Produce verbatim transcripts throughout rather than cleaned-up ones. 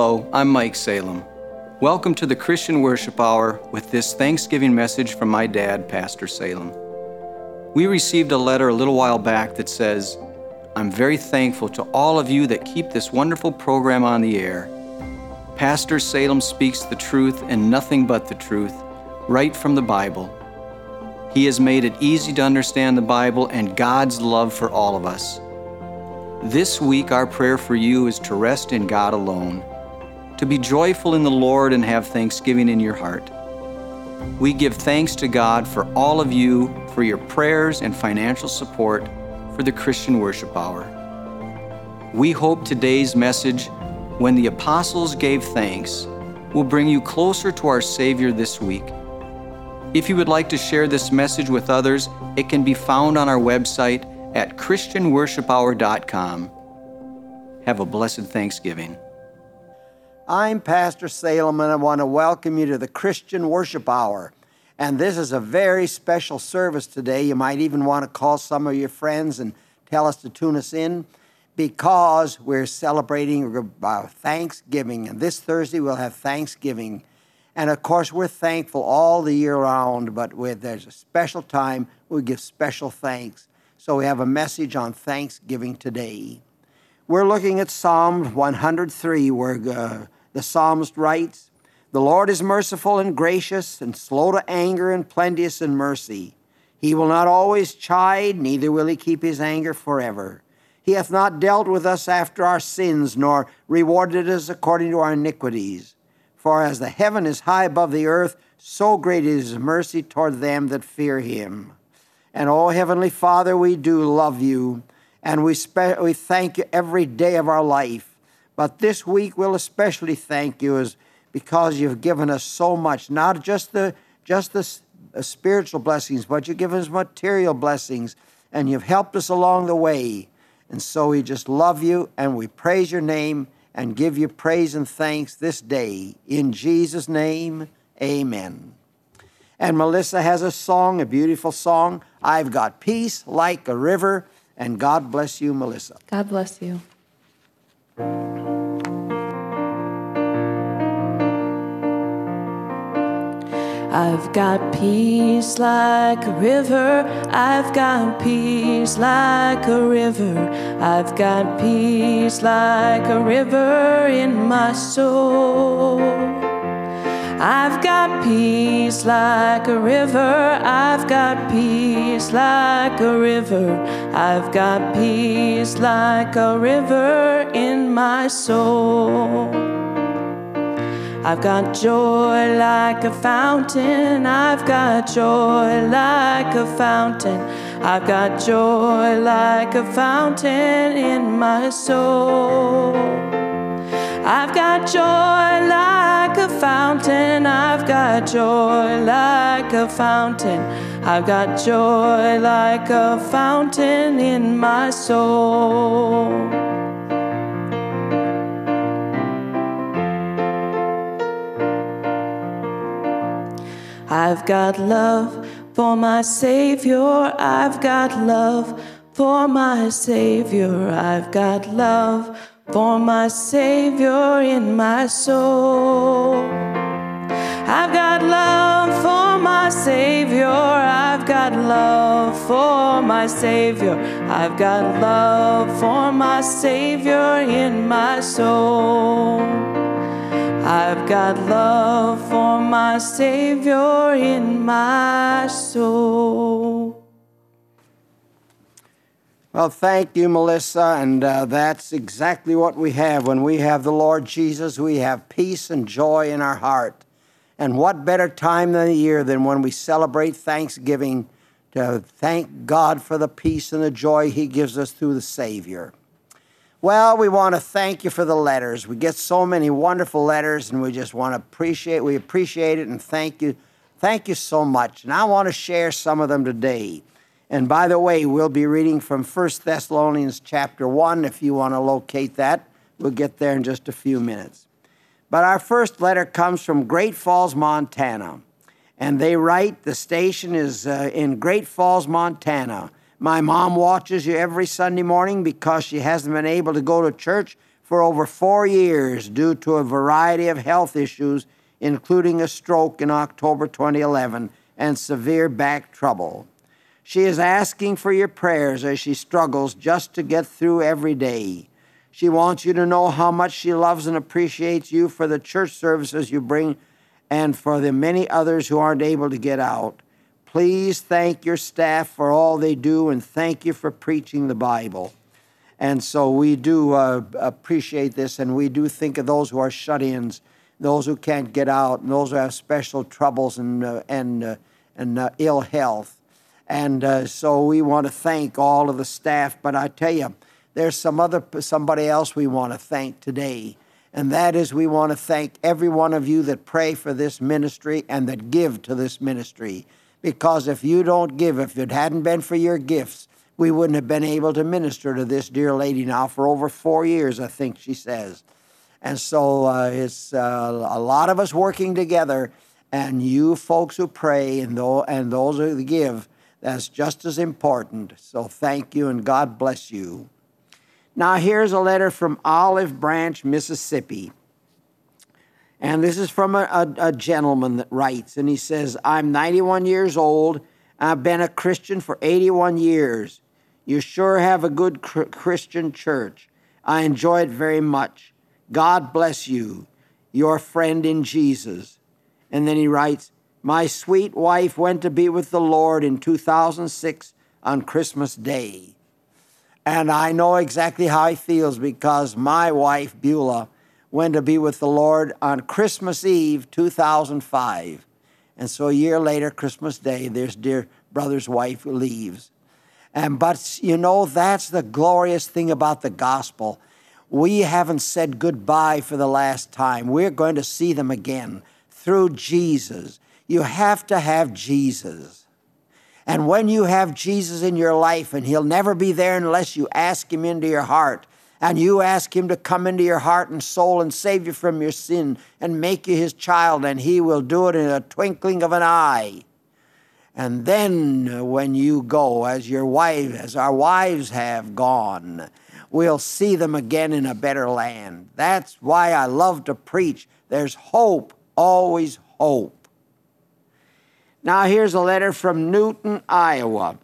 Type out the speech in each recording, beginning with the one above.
Hello, I'm Mike Salem. Welcome to the Christian Worship Hour with this Thanksgiving message from my dad, Pastor Salem. We received a letter a little while back that says, "I'm very thankful to all of you that keep this wonderful program on the air. Pastor Salem speaks the truth and nothing but the truth, right from the Bible. He has made it easy to understand the Bible and God's love for all of us. This week, our prayer for you is to rest in God alone, to be joyful in the Lord and have thanksgiving in your heart. We give thanks to God for all of you for your prayers and financial support for the Christian Worship Hour. We hope today's message, When the Apostles Gave Thanks, will bring you closer to our Savior this week. If you would like to share this message with others, it can be found on our website at christian worship hour dot com. Have a blessed Thanksgiving. I'm Pastor Salem, and I want to welcome you to the Christian Worship Hour. And this is a very special service today. You might even want to call some of your friends and tell us to tune us in, because we're celebrating Thanksgiving. And this Thursday we'll have Thanksgiving. And of course, we're thankful all the year round, but with, there's a special time we give special thanks. So we have a message on Thanksgiving today. We're looking at Psalm one hundred three, where uh, the psalmist writes, "The Lord is merciful and gracious, and slow to anger, and plenteous in mercy. He will not always chide, neither will he keep his anger forever. He hath not dealt with us after our sins, nor rewarded us according to our iniquities. For as the heaven is high above the earth, so great is his mercy toward them that fear him." And, oh, Heavenly Father, we do love you, and we, spe- we thank you every day of our life. But this week we'll especially thank you as because you've given us so much, not just the, just the uh, spiritual blessings, but you've given us material blessings, and you've helped us along the way. And so we just love you, and we praise your name and give you praise and thanks this day. In Jesus' name, amen. And Melissa has a song, a beautiful song, "I've Got Peace Like a River." And God bless you, Melissa. God bless you. I've got peace like a river. I've got peace like a river. I've got peace like a river in my soul. I've got peace like a river. I've got peace like a river. I've got peace like a river in my soul. I've got joy like a fountain. I've got joy like a fountain. I've got joy like a fountain in my soul. I've got joy like a fountain. I've got joy like a fountain. I've got joy like a fountain in my soul. I've got love for my Savior. I've got love for my Savior. I've got love for my Savior in my soul. I've got love for my Savior. I've got love for my Savior. I've got love for my Savior in my soul. I've got love for my Savior in my soul. Well, thank you, Melissa, and uh, that's exactly what we have. When we have the Lord Jesus, we have peace and joy in our heart. And what better time than the year than when we celebrate Thanksgiving to thank God for the peace and the joy He gives us through the Savior. Well, we want to thank you for the letters. We get so many wonderful letters, and we just want to appreciate, we appreciate it, and thank you. Thank you so much. And I want to share some of them today. And by the way, we'll be reading from First Thessalonians chapter one. If you want to locate that, we'll get there in just a few minutes. But our first letter comes from Great Falls, Montana. And they write, the station is uh, in Great Falls, Montana. My mom watches you every Sunday morning because she hasn't been able to go to church for over four years due to a variety of health issues, including a stroke in October twenty eleven and severe back trouble. She is asking for your prayers as she struggles just to get through every day. She wants you to know how much she loves and appreciates you for the church services you bring and for the many others who aren't able to get out. Please thank your staff for all they do, and thank you for preaching the Bible. And so we do uh, appreciate this, and we do think of those who are shut-ins, those who can't get out, and those who have special troubles and, uh, and, uh, and uh, ill health. And uh, so we want to thank all of the staff. But I tell you, there's some other somebody else we want to thank today, and that is we want to thank every one of you that pray for this ministry and that give to this ministry. Because if you don't give, if it hadn't been for your gifts, we wouldn't have been able to minister to this dear lady now for over four years, I think she says. And so uh, it's uh, a lot of us working together, and you folks who pray and, th- and those who give, that's just as important. So thank you, and God bless you. Now here's a letter from Olive Branch, Mississippi. And this is from a, a, a gentleman that writes, and he says, I'm ninety-one years old. I've been a Christian for eighty-one years. You sure have a good cr- Christian church. I enjoy it very much. God bless you, your friend in Jesus. And then he writes, my sweet wife went to be with the Lord in two thousand six on Christmas Day. And I know exactly how he feels, because my wife, Beulah, went to be with the Lord on Christmas Eve, two thousand five. And so a year later, Christmas Day, there's dear brother's wife who leaves. And but, you know, that's the glorious thing about the gospel. We haven't said goodbye for the last time. We're going to see them again through Jesus. You have to have Jesus. And when you have Jesus in your life, and he'll never be there unless you ask him into your heart, and you ask him to come into your heart and soul and save you from your sin and make you his child, and he will do it in a twinkling of an eye. And then when you go, as your wife, as our wives have gone, we'll see them again in a better land. That's why I love to preach. There's hope, always hope. Now here's a letter from Newton, Iowa.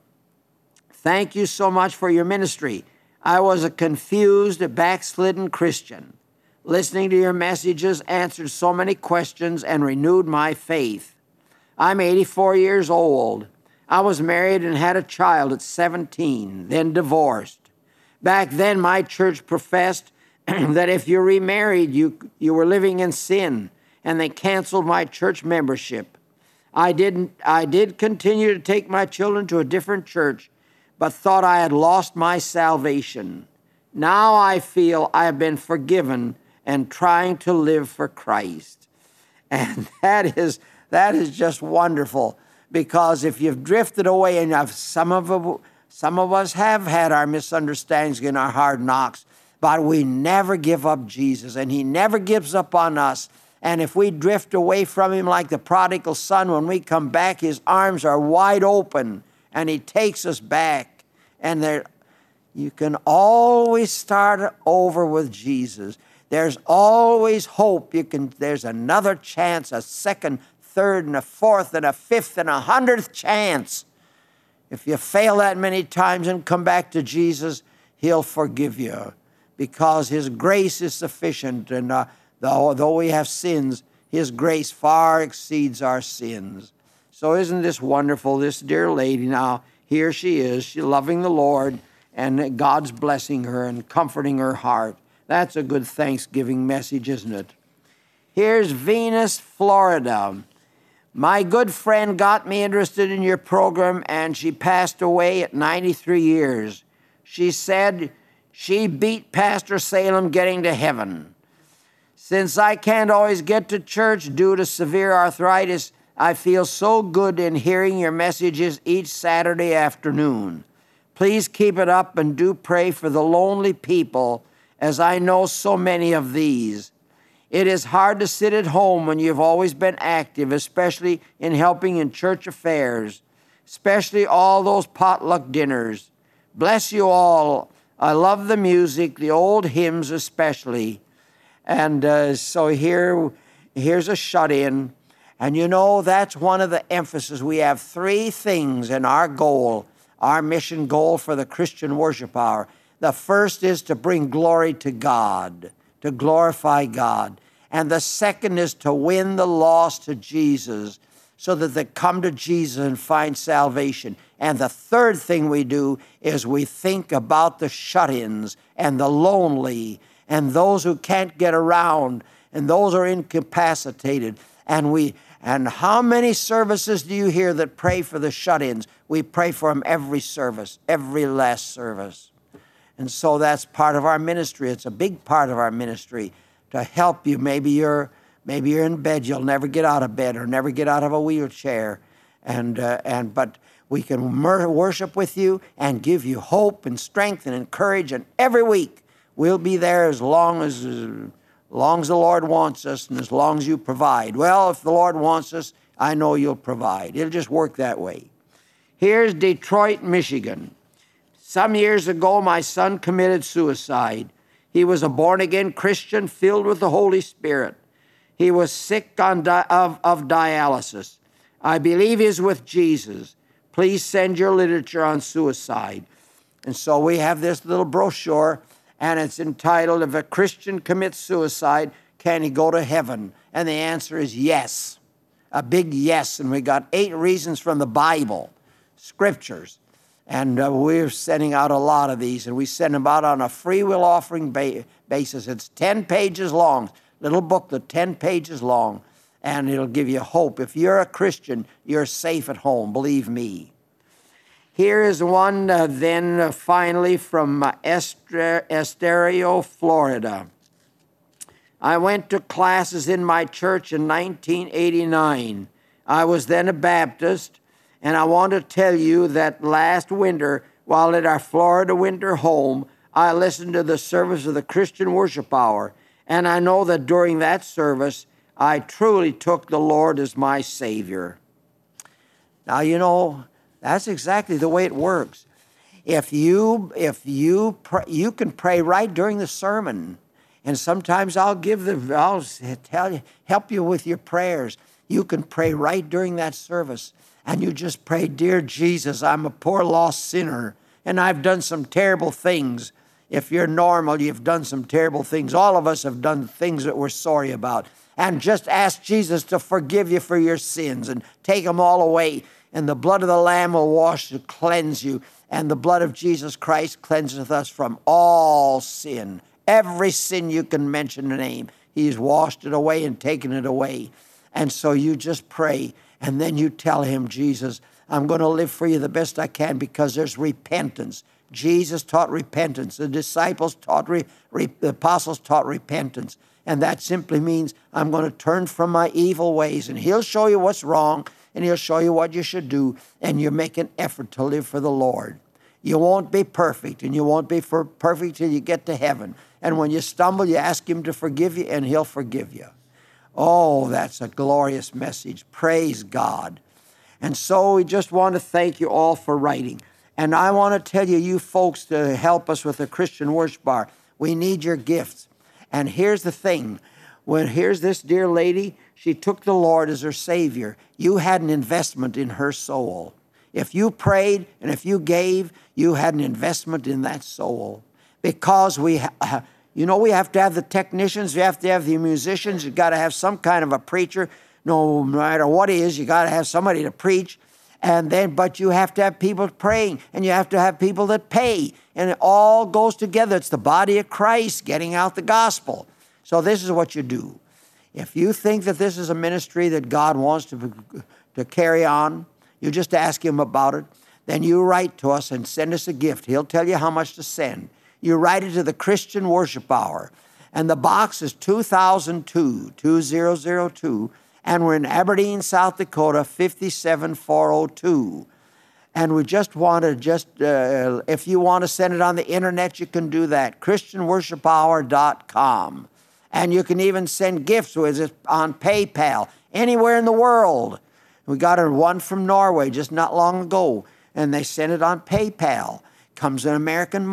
Thank you so much for your ministry. I was a confused, backslidden Christian. Listening to your messages answered so many questions and renewed my faith. I'm eighty-four years old. I was married and had a child at seventeen, then divorced. Back then, my church professed that if you remarried, you, you were living in sin, and they canceled my church membership. I didn't. I did continue to take my children to a different church, but thought I had lost my salvation. Now I feel I have been forgiven and trying to live for Christ. And that is that is just wonderful, because if you've drifted away, and I've, some of some of us have had our misunderstandings and our hard knocks, but we never give up Jesus, and he never gives up on us. And if we drift away from him like the prodigal son, when we come back, his arms are wide open, and he takes us back. And there, you can always start over with Jesus. There's always hope. You can. There's another chance, a second, third, and a fourth, and a fifth, and a hundredth chance. If you fail that many times and come back to Jesus, he'll forgive you, because his grace is sufficient. And uh, though, though we have sins, his grace far exceeds our sins. So isn't this wonderful? This dear lady now, here she is, she's loving the Lord, and God's blessing her and comforting her heart. That's a good Thanksgiving message, isn't it? Here's Venus, Florida. My good friend got me interested in your program, and she passed away at ninety-three years. She said she beat Pastor Salem getting to heaven. Since I can't always get to church due to severe arthritis, I feel so good in hearing your messages each Saturday afternoon. Please keep it up, and do pray for the lonely people, as I know so many of these. It is hard to sit at home when you've always been active, especially in helping in church affairs, especially all those potluck dinners. Bless you all. I love the music, the old hymns especially. And uh, so here, here's a shut-in. And you know, that's one of the emphasis. We have three things in our goal, our mission goal for the Christian Worship Hour. The first is to bring glory to God, to glorify God. And the second is to win the lost to Jesus so that they come to Jesus and find salvation. And the third thing we do is we think about the shut-ins and the lonely and those who can't get around and those who are incapacitated. And we and how many services do you hear that pray for the shut-ins? We pray for them every service, every last service. And so that's part of our ministry. It's a big part of our ministry to help you. Maybe you're maybe you're in bed, you'll never get out of bed or never get out of a wheelchair. And uh, and but we can worship with you and give you hope and strength and encourage. And every week we'll be there as long as as long as the Lord wants us and as long as you provide. Well, if the Lord wants us, I know you'll provide. It'll just work that way. Here's Detroit, Michigan. Some years ago, my son committed suicide. He was a born-again Christian filled with the Holy Spirit. He was sick on di- of, of dialysis. I believe he's with Jesus. Please send your literature on suicide. And so we have this little brochure, and it's entitled, If a Christian Commits Suicide, Can He Go to Heaven? And the answer is yes, a big yes. And we got eight reasons from the Bible, scriptures. And uh, we're sending out a lot of these, and we send them out on a free will offering ba- basis. It's ten pages long, little booklet, ten pages long, and it'll give you hope. If you're a Christian, you're safe at home, believe me. Here is one uh, then uh, finally from uh, Ester- Estero, Florida. I went to classes in my church in nineteen eighty-nine. I was then a Baptist. And I want to tell you that last winter, while at our Florida winter home, I listened to the service of the Christian Worship Hour. And I know that during that service, I truly took the Lord as my Savior. Now, you know, that's exactly the way it works. If you, if you, pray, you can pray right during the sermon. And sometimes I'll give the, I'll tell you, help you with your prayers. You can pray right during that service. And you just pray, Dear Jesus, I'm a poor lost sinner, and I've done some terrible things. If you're normal, you've done some terrible things. All of us have done things that we're sorry about. And just ask Jesus to forgive you for your sins and take them all away. And the blood of the Lamb will wash to cleanse you. And the blood of Jesus Christ cleanseth us from all sin. Every sin you can mention the name, He's washed it away and taken it away. And so you just pray. And then you tell Him, Jesus, I'm going to live for you the best I can because there's repentance. Jesus taught repentance. The disciples taught, re, re, the apostles taught repentance. And that simply means I'm going to turn from my evil ways. And He'll show you what's wrong, and He'll show you what you should do. And you make an effort to live for the Lord. You won't be perfect, and you won't be for perfect till you get to heaven. And when you stumble, you ask Him to forgive you, and He'll forgive you. Oh, that's a glorious message. Praise God. And so we just want to thank you all for writing. And I want to tell you, you folks, to help us with the Christian Worship Hour, we need your gifts. And here's the thing. When here's this dear lady, she took the Lord as her Savior. You had an investment in her soul. If you prayed and if you gave, you had an investment in that soul. Because we have... You know, we have to have the technicians, we have to have the musicians, you've got to have some kind of a preacher. No matter what it is, you got to have somebody to preach. And then, but you have to have people praying, and you have to have people that pay. And it all goes together. It's the body of Christ getting out the gospel. So this is what you do. If you think that this is a ministry that God wants to, to carry on, you just ask Him about it. Then you write to us and send us a gift. He'll tell you how much to send. You write it to the Christian Worship Hour. And the box is two thousand two, two thousand two. And we're in Aberdeen, South Dakota, five seven four oh two. And we just want to just, uh, if you want to send it on the internet, you can do that, christian worship hour dot com. And you can even send gifts with it on PayPal, anywhere in the world. We got a one from Norway just not long ago, and they sent it on PayPal. Comes in American money.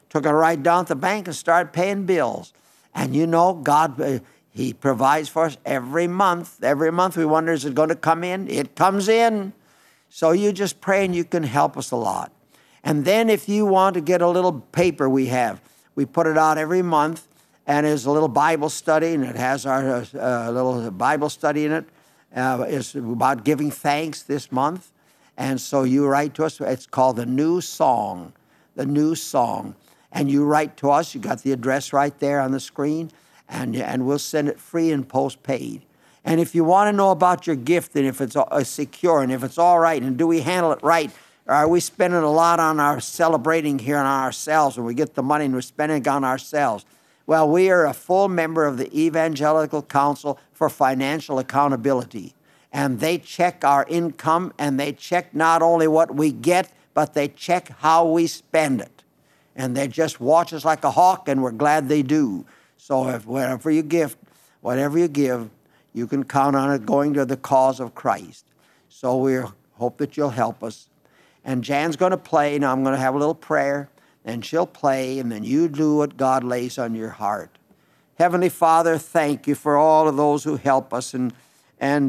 took it right down to the bank and started paying bills. And you know, God, uh, He provides for us every month. Every month we wonder, is it going to come in? It comes in. So you just pray and you can help us a lot. And then if you want to get a little paper we have, we put it out every month, and there's a little Bible study, and it has our uh, little Bible study in it. Uh, it's about giving thanks this month. And so you write to us. It's called The New Song, The New Song. And you write to us. You got the address right there on the screen, and, and we'll send it free and postpaid. And if you want to know about your gift and if it's uh, secure and if it's all right and do we handle it right, or are we spending a lot on our celebrating here on ourselves when we get the money and we're spending it on ourselves? Well, we are a full member of the Evangelical Council for Financial Accountability. And they check our income, and they check not only what we get, but they check how we spend it. And they just watch us like a hawk, and we're glad they do. So if whatever you give, whatever you give, you can count on it going to the cause of Christ. So we hope that you'll help us. And Jan's going to play. Now I'm going to have a little prayer, and she'll play, and then you do what God lays on your heart. Heavenly Father, thank you for all of those who help us and, and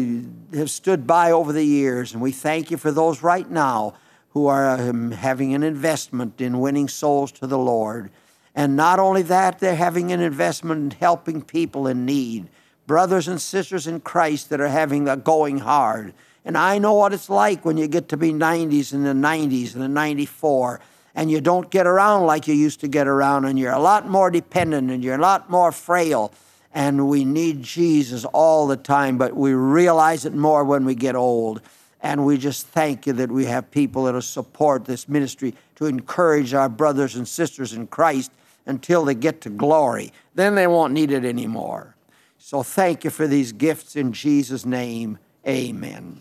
uh, have stood by over the years. And we thank you for those right now who are um, having an investment in winning souls to the Lord. And not only that, they're having an investment in helping people in need. Brothers and sisters in Christ that are having the going hard. And I know what it's like when you get to be nineties and the nineties and the ninety-four, and you don't get around like you used to get around, and you're a lot more dependent and you're a lot more frail. And we need Jesus all the time, but we realize it more when we get old. And we just thank you that we have people that will support this ministry to encourage our brothers and sisters in Christ until they get to glory. Then they won't need it anymore. So thank you for these gifts in Jesus' name. Amen.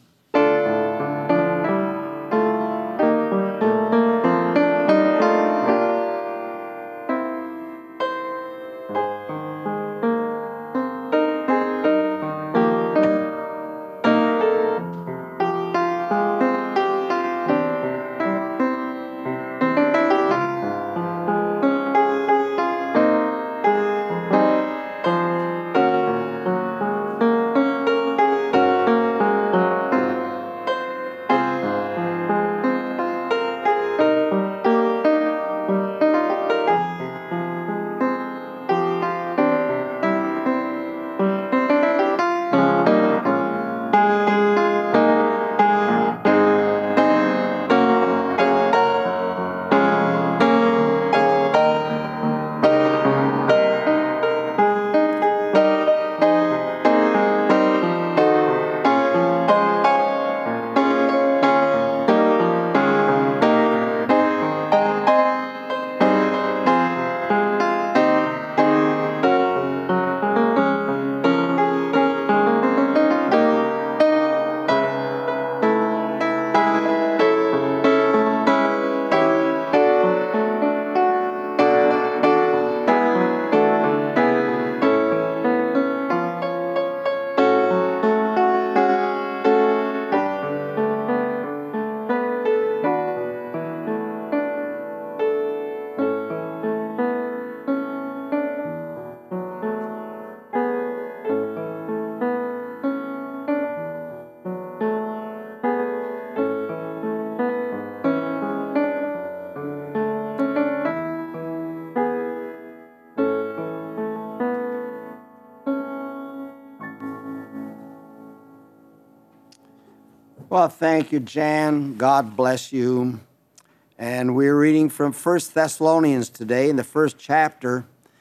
Well, thank you, Jan. God bless you. And we're reading from First Thessalonians today in the first chapter.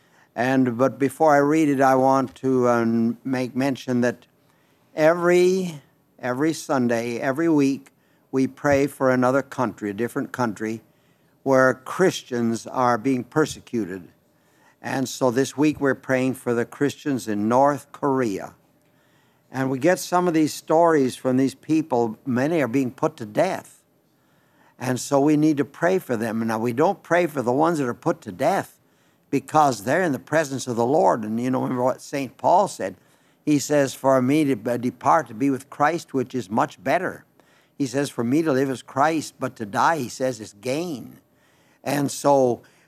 And but before I read it, I want to um, make mention that every every Sunday, every week, we pray for another country, a different country, where Christians are being persecuted. And so this week we're praying for the Christians in North Korea. And we get some of these stories from these people. Many are being put to death. And so we need to pray for them. Now, we don't pray for the ones that are put to death because they're in the presence of the Lord. And you know, remember what Saint Paul said? He says, for me to depart to be with Christ, which is much better. He says, for me to live is Christ, but to die, he says, is gain. And so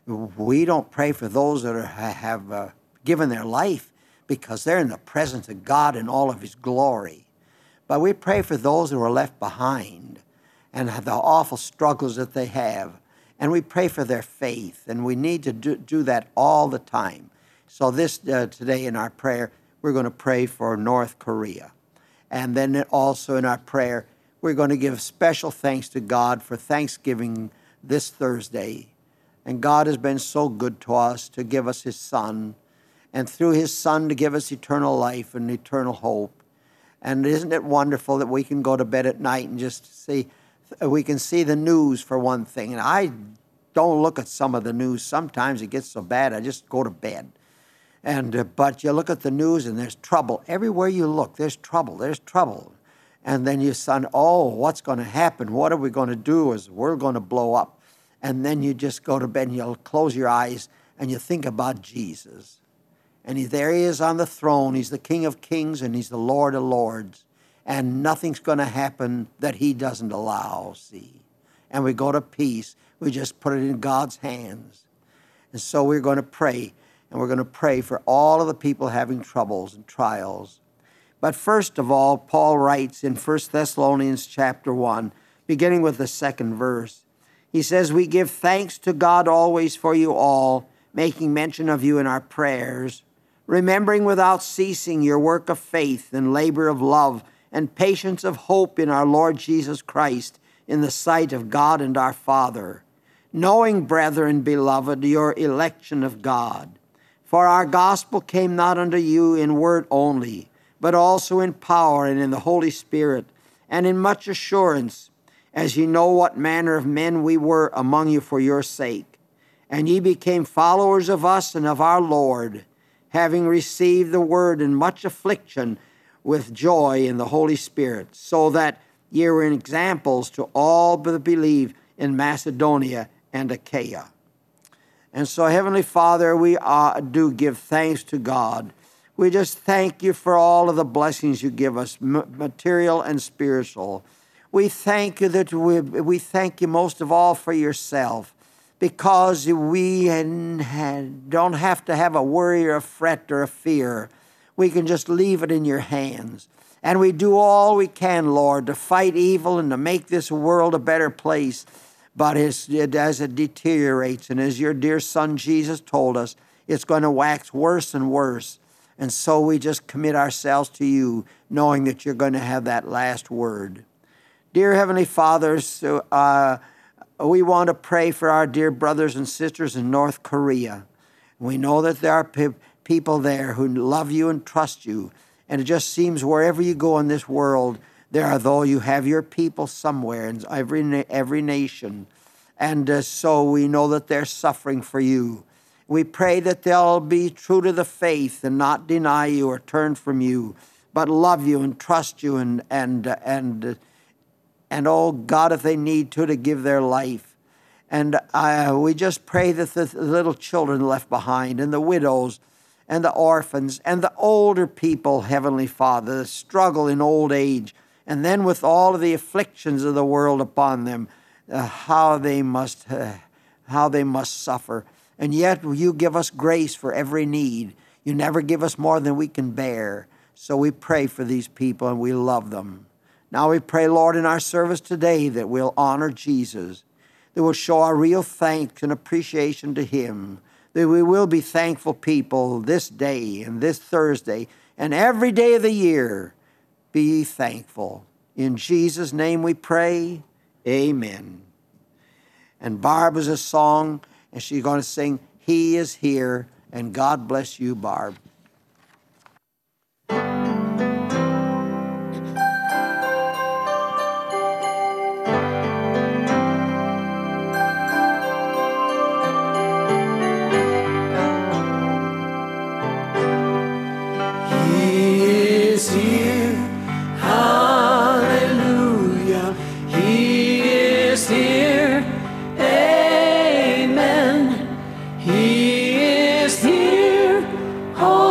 We don't pray for those that are, have uh, given their life because they're in the presence of God in all of his glory. But we pray for those who are left behind and the awful struggles that they have. And we pray for their faith, and we need to do, do that all the time. So this uh, today in our prayer, we're going to pray for North Korea. And then also in our prayer, we're going to give special thanks to God for Thanksgiving this Thursday. And God has been so good to us to give us his Son, and through his Son to give us eternal life and eternal hope. And isn't it wonderful that we can go to bed at night and just see, we can see the news for one thing. And I don't look at some of the news. Sometimes it gets so bad, I just go to bed. And uh, but you look at the news and there's trouble. Everywhere you look, there's trouble, there's trouble. And then you son, oh, what's going to happen? What are we going to do? Is the world going to blow up? And then you just go to bed and you'll close your eyes and you think about Jesus. And he, there he is on the throne. He's the King of Kings and he's the Lord of Lords. And nothing's going to happen that he doesn't allow, see. And we go to peace. We just put it in God's hands. And so we're going to pray. And we're going to pray for all of the people having troubles and trials. But first of all, Paul writes in First Thessalonians chapter one, beginning with the second verse. He says, we give thanks to God always for you all, making mention of you in our prayers, remembering without ceasing your work of faith and labor of love and patience of hope in our Lord Jesus Christ in the sight of God and our Father, knowing, brethren, beloved, your election of God. For our gospel came not unto you in word only, but also in power and in the Holy Spirit, and in much assurance, as ye know what manner of men we were among you for your sake. And ye became followers of us and of our Lord, having received the word in much affliction with joy in the Holy Spirit, so that ye were examples to all that believe in Macedonia and Achaia. And so, Heavenly Father, we uh, do give thanks to God. We just thank you for all of the blessings you give us, material and spiritual. We thank you that we, we thank you most of all for yourself, because we don't have to have a worry or a fret or a fear. We can just leave it in your hands. And we do all we can, Lord, to fight evil and to make this world a better place. But as, as it deteriorates, and as your dear Son Jesus told us, it's going to wax worse and worse. And so we just commit ourselves to you, knowing that you're going to have that last word. Dear Heavenly Father, so, uh, we want to pray for our dear brothers and sisters in North Korea. We know that there are pe- people there who love you and trust you. And it just seems wherever you go in this world, there are though you have your people somewhere in every, every nation. And uh, so we know that they're suffering for you. We pray that they'll be true to the faith and not deny you or turn from you, but love you and trust you and, and, uh, and, uh, And, oh, God, if they need to, to give their life. And uh, we just pray that the little children left behind and the widows and the orphans and the older people, Heavenly Father, that struggle in old age, and then with all of the afflictions of the world upon them, uh, how they must, uh, how they must suffer. And yet you give us grace for every need. You never give us more than we can bear. So we pray for these people and we love them. Now we pray, Lord, in our service today that we'll honor Jesus, that we'll show our real thanks and appreciation to him, that we will be thankful people this day and this Thursday and every day of the year. Be ye thankful. In Jesus' name we pray, amen. And Barb has a song, and she's going to sing, He is Here, and God bless you, Barb. Oh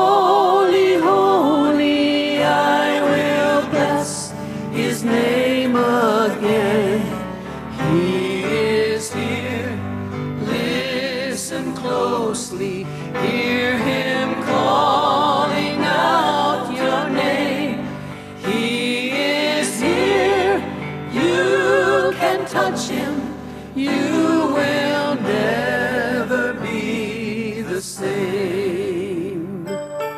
Hear him calling out your name. He is here. You can touch him. You will never be the same.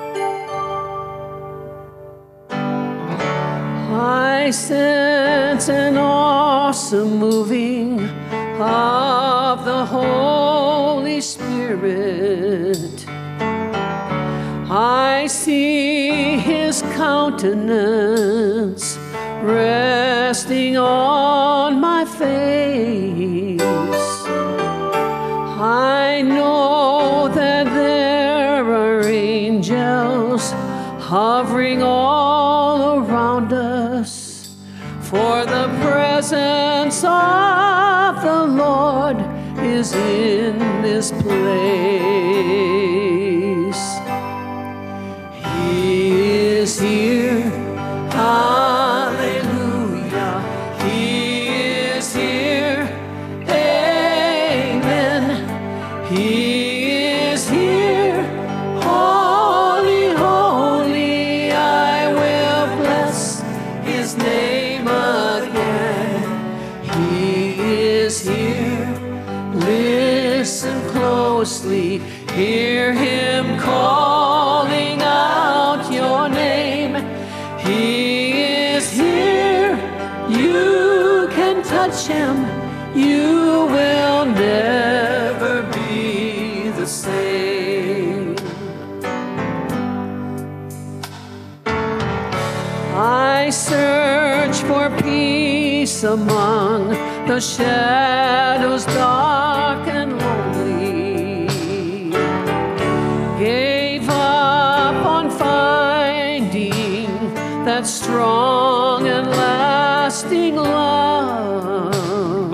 I sense an awesome moving of the Holy Spirit. I see his countenance resting on my face. I know that there are angels hovering all around us, for the presence of the Lord is in this place. He is here. Hallelujah. He is here. Amen. He is here. Holy, holy, I will bless his name again. He is here. Listen closely. Hear him calling out your name. He is here. You can touch him. You will never be the same. I search for peace among the shadows dark and lonely. Gave up on finding that strong and lasting love.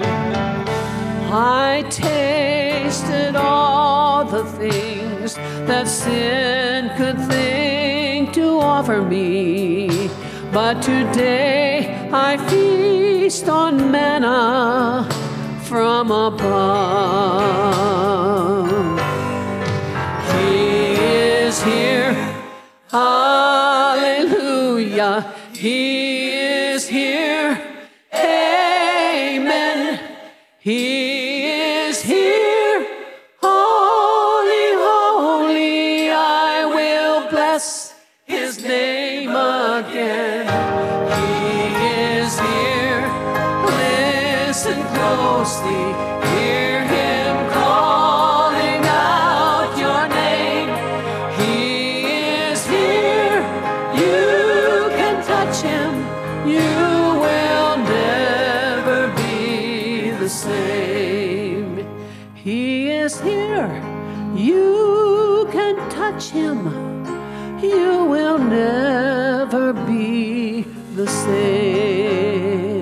I tasted all the things that sin could think to offer me, but today I feast on manna from above. He is here. Hallelujah. He is here. Amen. He is here. Holy, holy, I will bless his name again. He is here. Listen closely. Hear him calling out your name. He is here. You can touch him. You will never be the same. He is here. You can touch him. You will never be the same.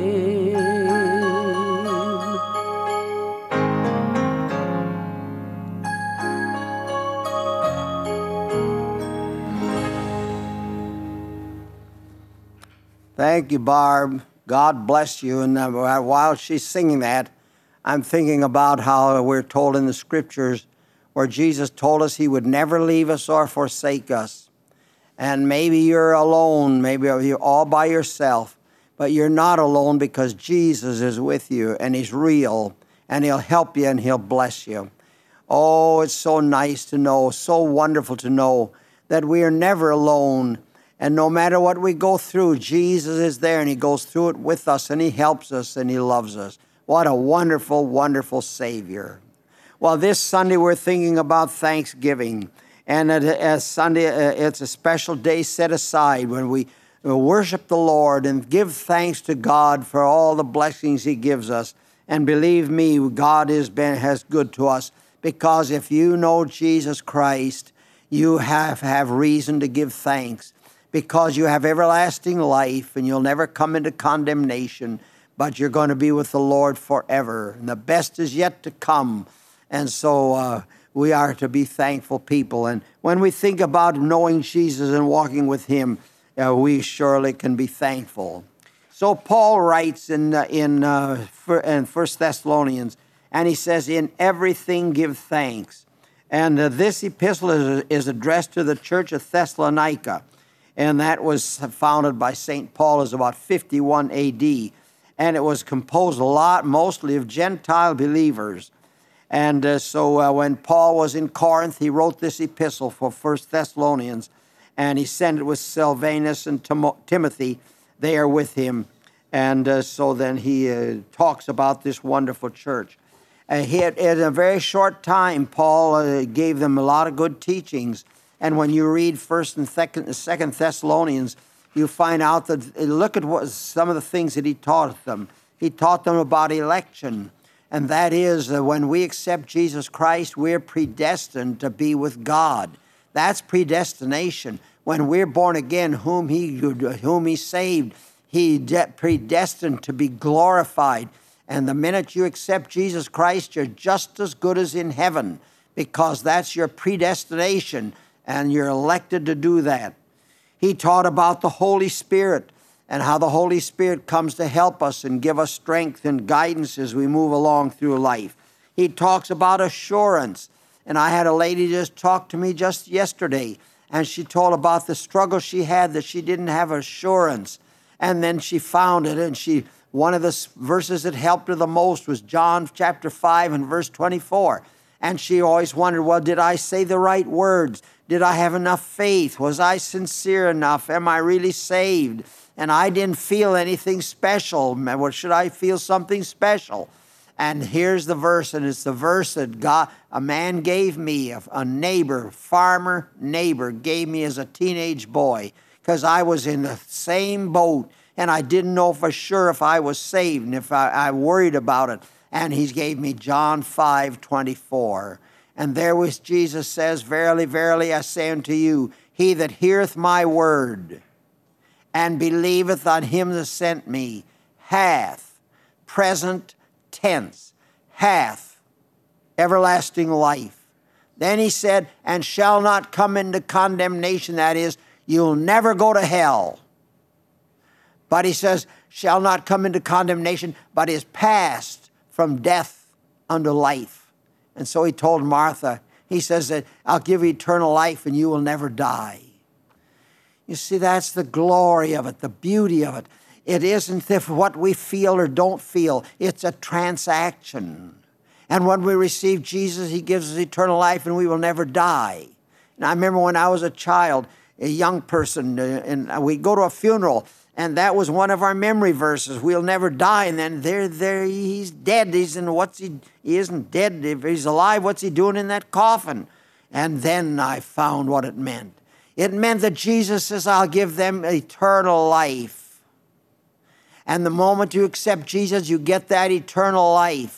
Thank you, Barb. God bless you. And uh, while she's singing that, I'm thinking about how we're told in the scriptures where Jesus told us he would never leave us or forsake us. And maybe you're alone, maybe you're all by yourself, but you're not alone because Jesus is with you and he's real and he'll help you and he'll bless you. Oh, it's so nice to know, so wonderful to know that we are never alone. And no matter what we go through, Jesus is there and he goes through it with us and he helps us and he loves us. What a wonderful, wonderful Savior. Well, this Sunday we're thinking about Thanksgiving. And as Sunday, it's a special day set aside when we worship the Lord and give thanks to God for all the blessings he gives us. And believe me, God has been has good to us, because if you know Jesus Christ, you have, have reason to give thanks, because you have everlasting life and you'll never come into condemnation, but you're going to be with the Lord forever. And the best is yet to come. And so uh, we are to be thankful people. And when we think about knowing Jesus and walking with him, uh, we surely can be thankful. So Paul writes in, uh, in, uh, in First Thessalonians, and he says, in everything give thanks. And uh, this epistle is, is addressed to the church of Thessalonica. And that was founded by Saint Paul as about fifty-one A D. And it was composed a lot, mostly of Gentile believers. And uh, so uh, when Paul was in Corinth, he wrote this epistle for First Thessalonians, and he sent it with Silvanus and Tim- Timothy there with him. And uh, so then he uh, talks about this wonderful church. Uh, he had, in a very short time, Paul uh, gave them a lot of good teachings. And when you read First and Second, Second Thessalonians, you find out that, look at what some of the things that he taught them. He taught them about election. And that is that when we accept Jesus Christ, we're predestined to be with God. That's predestination. When we're born again, whom he, whom he saved, he de- predestined to be glorified. And the minute you accept Jesus Christ, you're just as good as in heaven, because that's your predestination, and you're elected to do that. He taught about the Holy Spirit and how the Holy Spirit comes to help us and give us strength and guidance as we move along through life. He talks about assurance. And I had a lady just talk to me just yesterday, and she told about the struggle she had, that she didn't have assurance. And then she found it, and she one of the verses that helped her the most was John chapter five and verse twenty-four. And she always wondered, well, did I say the right words? Did I have enough faith? Was I sincere enough? Am I really saved? And I didn't feel anything special. Well, should I feel something special? And here's the verse, and it's the verse that God, a man gave me, a, a neighbor, farmer neighbor, gave me as a teenage boy, because I was in the same boat, and I didn't know for sure if I was saved, and if I, I worried about it. And he gave me John five twenty-four. And there was Jesus says, verily, verily, I say unto you, he that heareth my word and believeth on him that sent me hath, present tense, hath everlasting life. Then he said, and shall not come into condemnation. That is, you'll never go to hell. But he says, shall not come into condemnation, but is passed from death unto life. And so he told Martha, he says that I'll give you eternal life and you will never die. You see, that's the glory of it, the beauty of it. It isn't if what we feel or don't feel. It's a transaction. And when we receive Jesus, he gives us eternal life and we will never die. And I remember when I was a child, a young person, and we go to a funeral, and that was one of our memory verses. We'll never die. And then there, there, he's dead. He's in what's he? He isn't dead. If he's alive, what's he doing in that coffin? And then I found what it meant. It meant that Jesus says, "I'll give them eternal life." And the moment you accept Jesus, you get that eternal life.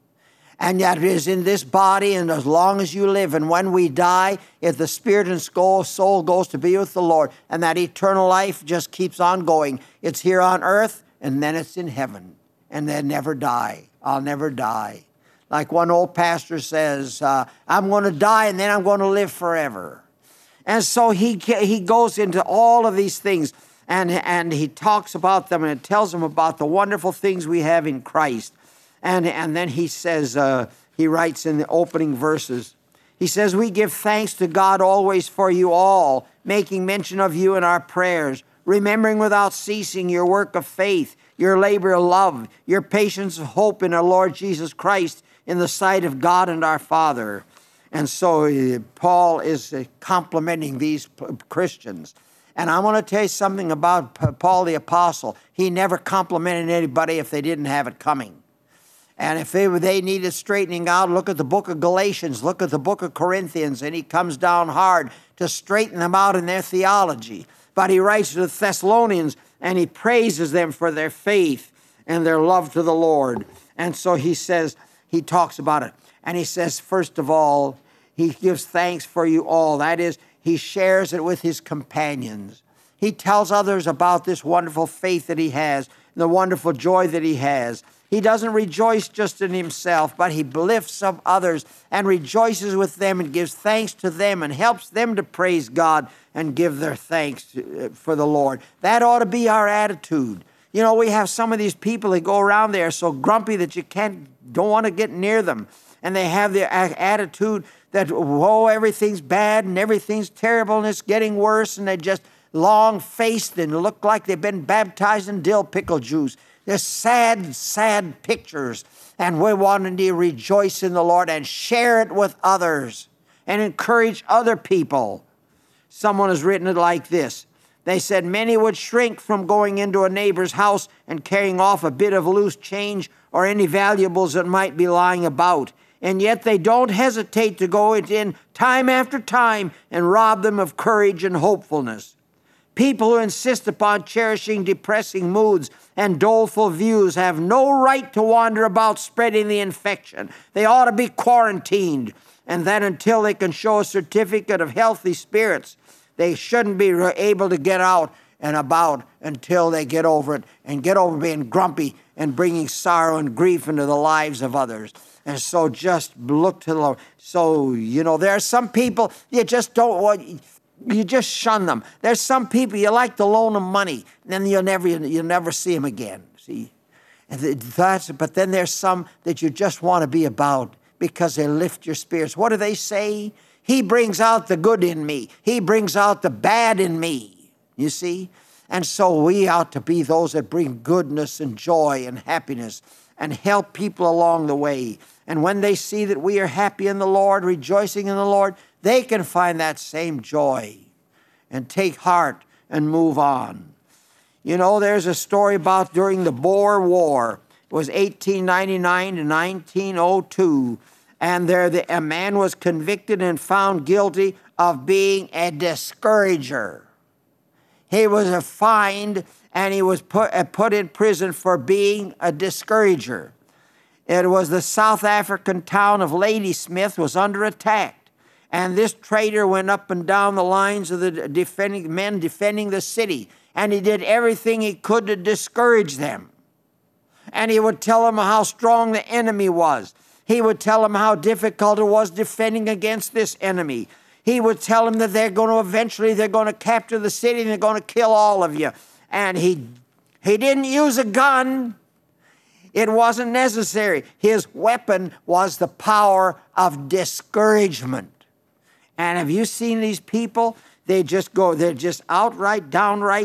And yet it is in this body, and as long as you live, and when we die, if the spirit and soul goes to be with the Lord, and that eternal life just keeps on going. It's here on earth, and then it's in heaven, and they never die. I'll never die. Like one old pastor says, uh, I'm going to die, and then I'm going to live forever. And so he he goes into all of these things, and, and he talks about them, and it tells them about the wonderful things we have in Christ. And, and then he says, uh, he writes in the opening verses, he says, we give thanks to God always for you all, making mention of you in our prayers, remembering without ceasing your work of faith, your labor of love, your patience of hope in our Lord Jesus Christ in the sight of God and our Father. And so uh, Paul is uh, complimenting these p- Christians. And I want to tell you something about P- Paul the Apostle. He never complimented anybody if they didn't have it coming. And if they, they needed straightening out, look at the book of Galatians, look at the book of Corinthians, and he comes down hard to straighten them out in their theology. But he writes to the Thessalonians, and he praises them for their faith and their love to the Lord. And so he says, he talks about it. And he says, first of all, he gives thanks for you all. That is, he shares it with his companions. He tells others about this wonderful faith that he has, the wonderful joy that he has. He doesn't rejoice just in himself, but he lifts up others and rejoices with them and gives thanks to them and helps them to praise God and give their thanks for the Lord. That ought to be our attitude. You know, we have some of these people that go around there so grumpy that you can't, don't want to get near them. And they have their attitude that, whoa, everything's bad and everything's terrible and it's getting worse, and they're just long-faced and look like they've been baptized in dill pickle juice. They're sad, sad pictures. And we want to rejoice in the Lord and share it with others and encourage other people. Someone has written it like this. They said, many would shrink from going into a neighbor's house and carrying off a bit of loose change or any valuables that might be lying about. And yet they don't hesitate to go in time after time and rob them of courage and hopefulness. People who insist upon cherishing depressing moods and doleful views have no right to wander about spreading the infection. They ought to be quarantined, and that until they can show a certificate of healthy spirits, they shouldn't be able to get out and about until they get over it and get over being grumpy and bringing sorrow and grief into the lives of others. And so just look to the Lord. So, you know, there are some people you just don't want, you just shun them. There's some people you like to loan them money, and then you'll never, you'll never see them again. See? And that's, but then there's some that you just want to be about because they lift your spirits. What do they say? He brings out the good in me. He brings out the bad in me. You see? And so we ought to be those that bring goodness and joy and happiness and help people along the way. And when they see that we are happy in the Lord, rejoicing in the Lord, they can find that same joy and take heart and move on. You know, there's a story about during the Boer War. It was eighteen ninety-nine to nineteen oh two. And there the, a man was convicted and found guilty of being a discourager. He was fined and he was put, uh, put in prison for being a discourager. It was the South African town of Ladysmith was under attack. And this traitor went up and down the lines of the defending men defending the city. And he did everything he could to discourage them. And he would tell them how strong the enemy was. He would tell them how difficult it was defending against this enemy. He would tell them that they're going to eventually, they're going to capture the city and they're going to kill all of you. And he, he didn't use a gun. It wasn't necessary. His weapon was the power of discouragement. And have you seen these people? They just go, they're just outright, downright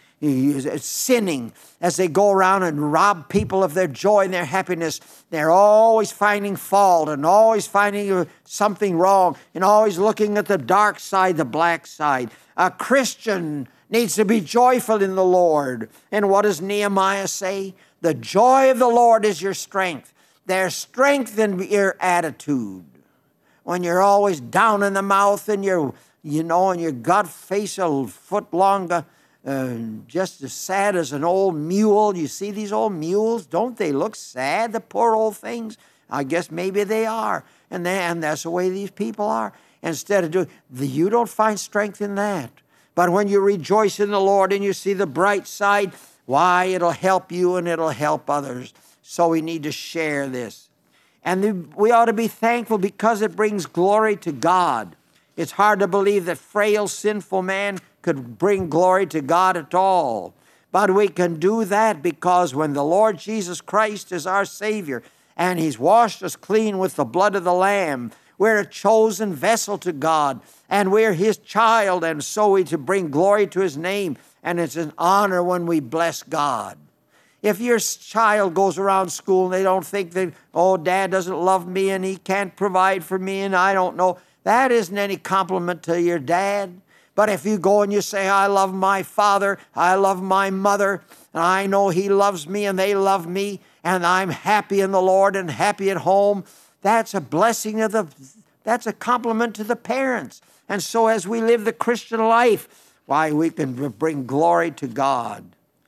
sinning as they go around and rob people of their joy and their happiness. They're always finding fault and always finding something wrong and always looking at the dark side, the black side. A Christian needs to be joyful in the Lord. And what does Nehemiah say? The joy of the Lord is your strength. There's strength in your attitude. When you're always down in the mouth and you're, you know, and your gut face a foot long, uh, just as sad as an old mule. You see these old mules? Don't they look sad, the poor old things? I guess maybe they are. And, they, and that's the way these people are. Instead of doing, you don't find strength in that. But when you rejoice in the Lord and you see the bright side, why, it'll help you and it'll help others. So we need to share this. And we ought to be thankful because it brings glory to God. It's hard to believe that frail, sinful man could bring glory to God at all. But we can do that because when the Lord Jesus Christ is our Savior and He's washed us clean with the blood of the Lamb, we're a chosen vessel to God and we're His child, and so we to bring glory to His name. And it's an honor when we bless God. If your child goes around school and they don't think that, oh, Dad doesn't love me and he can't provide for me and I don't know, that isn't any compliment to your dad. But if you go and you say, I love my father, I love my mother, and I know he loves me and they love me, and I'm happy in the Lord and happy at home, that's a blessing of the, that's a compliment to the parents. And so as we live the Christian life, why, we can bring glory to God.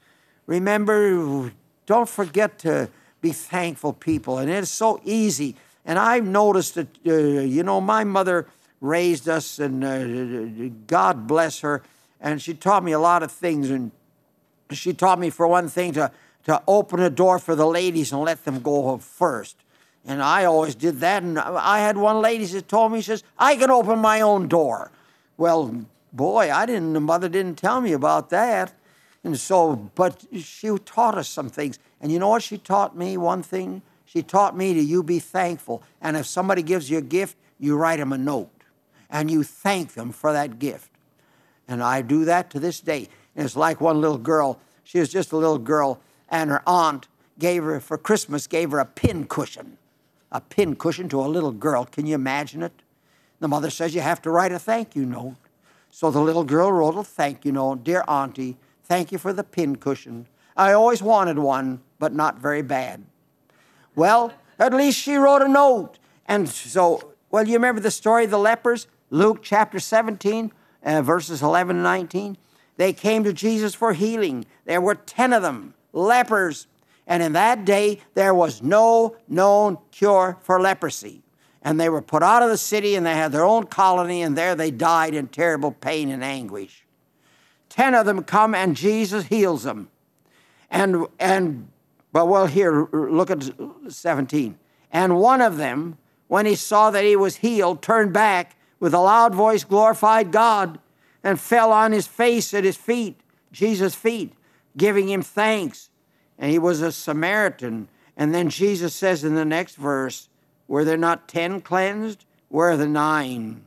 Remember, don't forget to be thankful people. And it's so easy. And I've noticed that, uh, you know, my mother raised us, and uh, God bless her. And she taught me a lot of things. And she taught me, for one thing, to, to open a door for the ladies and let them go first. And I always did that. And I had one lady that told me, she says, I can open my own door. Well, boy, I didn't, the mother didn't tell me about that. And so, but she taught us some things. And you know what she taught me? One thing, she taught me to you be thankful. And if somebody gives you a gift, you write them a note, and you thank them for that gift. And I do that to this day. And it's like one little girl. She was just a little girl, and her aunt gave her, for Christmas, gave her a pin cushion. A pin cushion to a little girl. Can you imagine it? The mother says you have to write a thank you note. So the little girl wrote a thank you note. Dear Auntie, thank you for the pin cushion. I always wanted one, but not very bad. Well, at least she wrote a note. And so, well, you remember the story of the lepers? Luke chapter seventeen, uh, verses eleven and nineteen. They came to Jesus for healing. There were ten of them, lepers. And in that day, there was no known cure for leprosy. And they were put out of the city, and they had their own colony, and there they died in terrible pain and anguish. Ten of them come, and Jesus heals them. And, and but well, here, look at seventeen. And one of them, when he saw that he was healed, turned back with a loud voice, glorified God, and fell on his face at his feet, Jesus' feet, giving him thanks. And he was a Samaritan. And then Jesus says in the next verse, were there not ten cleansed? Where are the nine?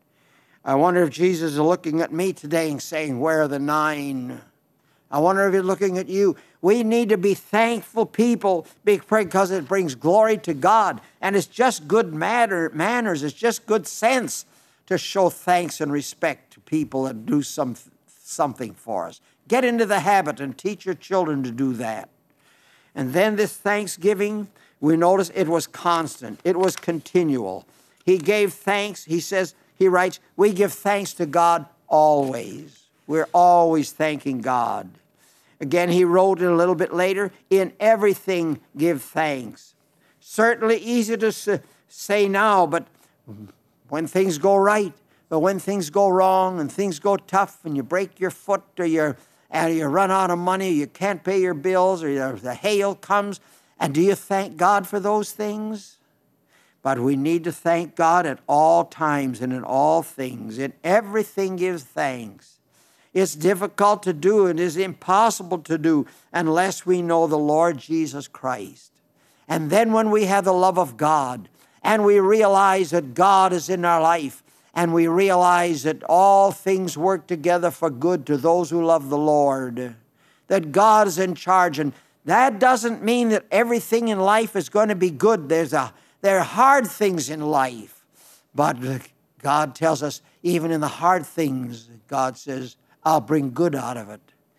I wonder if Jesus is looking at me today and saying, where are the nine? I wonder if he's looking at you. We need to be thankful people because it brings glory to God. And it's just good matter, manners. It's just good sense to show thanks and respect to people that do some, something for us. Get into the habit and teach your children to do that. And then this thanksgiving, we notice it was constant. It was continual. He gave thanks. He says, he writes, we give thanks to God always. We're always thanking God. Again, he wrote it a little bit later, in everything give thanks. Certainly easy to say now, but when things go right, but when things go wrong and things go tough and you break your foot or you're, and you run out of money, you can't pay your bills, or the hail comes, and do you thank God for those things? But we need to thank God at all times and in all things. In everything give thanks. It's difficult to do. It is impossible to do unless we know the Lord Jesus Christ. And then when we have the love of God and we realize that God is in our life and we realize that all things work together for good to those who love the Lord, that God is in charge. And that doesn't mean that everything in life is going to be good. There's a, there are hard things in life. But God tells us even in the hard things, God says, I'll bring good out of it.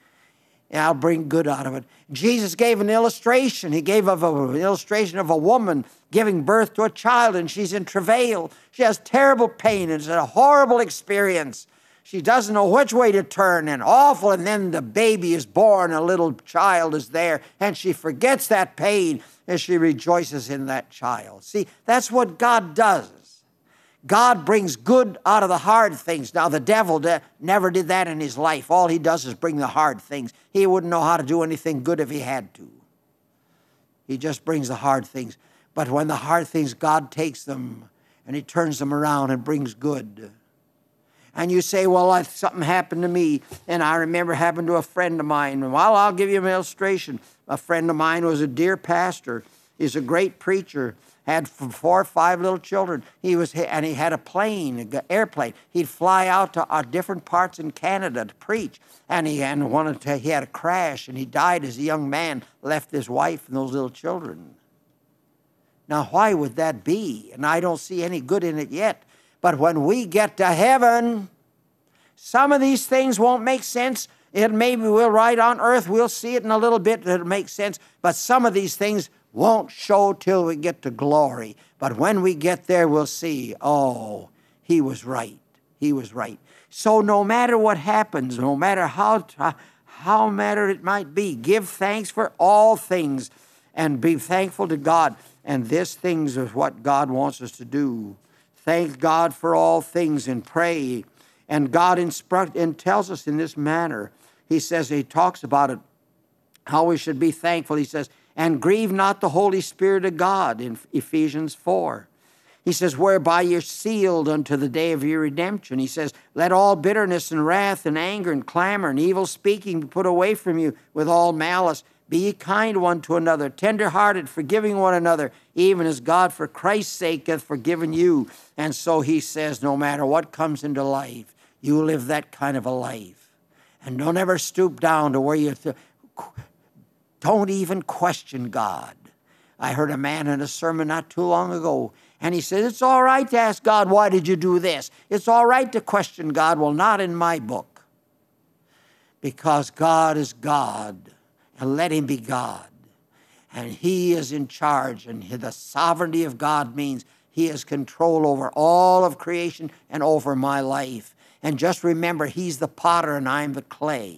I'll bring good out of it. Jesus gave an illustration. He gave of a, an illustration of a woman giving birth to a child, and she's in travail. She has terrible pain. It's a horrible experience. She doesn't know which way to turn, and awful. And then the baby is born, a little child is there, and she forgets that pain as she rejoices in that child. See, that's what God does. God brings good out of the hard things. Now, the devil de- never did that in his life. All he does is bring the hard things. He wouldn't know how to do anything good if he had to. He just brings the hard things. But when the hard things, God takes them and he turns them around and brings good. And you say, well, something happened to me, and I remember happened to a friend of mine. Well, I'll give you an illustration. A friend of mine was a dear pastor. He's a great preacher. Had four or five little children. He was, and he had a plane, an airplane. He'd fly out to uh, different parts in Canada to preach. And he and wanted to, he had a crash, and he died as a young man, left his wife and those little children. Now, why would that be? And I don't see any good in it yet. But when we get to heaven, some of these things won't make sense. It maybe we'll right on earth. We'll see it in a little bit. It'll make sense. But some of these things won't show till we get to glory. But when we get there, we'll see, oh, he was right. He was right. So no matter what happens, no matter how, how matter it might be, give thanks for all things and be thankful to God. And this things is what God wants us to do. Thank God for all things and pray. And God instruct and tells us in this manner. He says, he talks about it, how we should be thankful. He says, and grieve not the Holy Spirit of God in Ephesians four. He says, whereby you're sealed unto the day of your redemption. He says, let all bitterness and wrath and anger and clamor and evil speaking be put away from you with all malice. Be ye kind one to another, tender-hearted, forgiving one another, even as God for Christ's sake hath forgiven you. And so he says, no matter what comes into life, you live that kind of a life. And don't ever stoop down to where you th- don't even question God. I heard a man in a sermon not too long ago, and he said, it's all right to ask God, why did you do this? It's all right to question God. Well, not in my book. Because God is God. And let him be God. And he is in charge. And the sovereignty of God means he has control over all of creation and over my life. And just remember, he's the potter and I'm the clay.